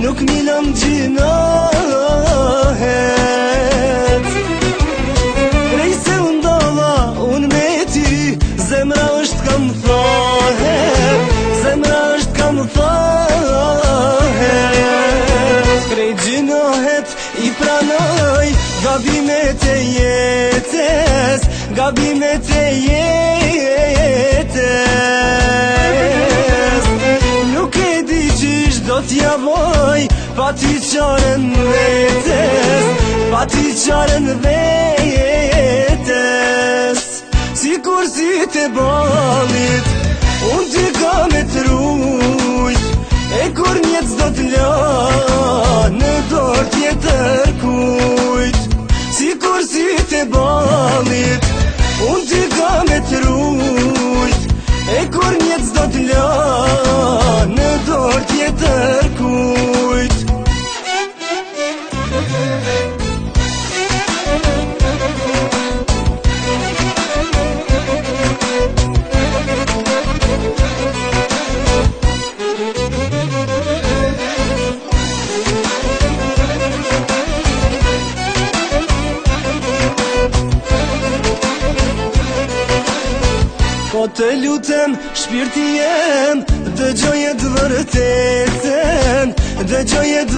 nuk milon gjinohet. Prej se undova unë me ty, zemra është kam thohet, zemra është kam thohet. Prej gjinohet i pranoj gabimet e jetës, gabimet e jetës. Nuk e di qysh do t'ja voj, pa ty qarën vetës, pa ty qarën vetës. Sikur si të balit, unë ty ka me trujt, e kur njec do t'la në dorë tjetër kujt. Sikur si të balit, unë ty ka me trujt, e kur njec do t'la në dorë tjetër kujt. Po të lutem, shpirti jem, dëgjoje të vërtetën, dëgjoje të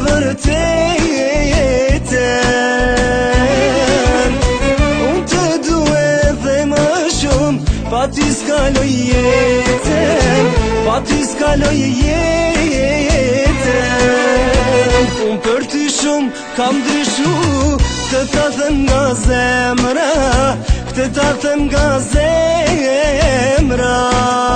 vërtetën. Unë të due dhe më shumë, pa ty s'kaloj jetën, pa ty s'kaloj jetën. Unë për ty shumë kam dryshu, të ta them nga zemra, këtë ta them nga zemra.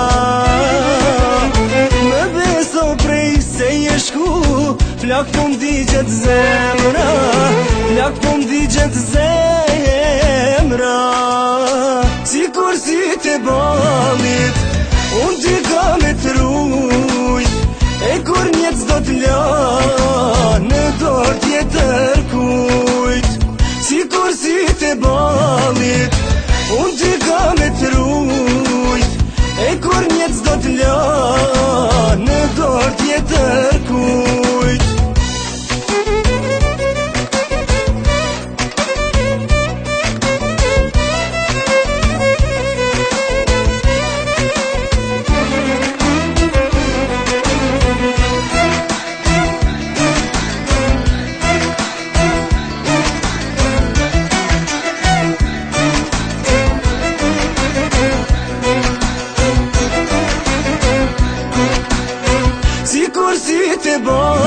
Më beso prej se je shku, flak po m'digjet zemra, flak po m'digjet zemra. Sikur si të balit, unë ty ka me trujt, e kur njec do t'la në dorë tjetër kujt. Sikur si të balit, unë ty ka me trujt, e kur njec do t'la në dorë tjetër kujt. Sikur si të balit,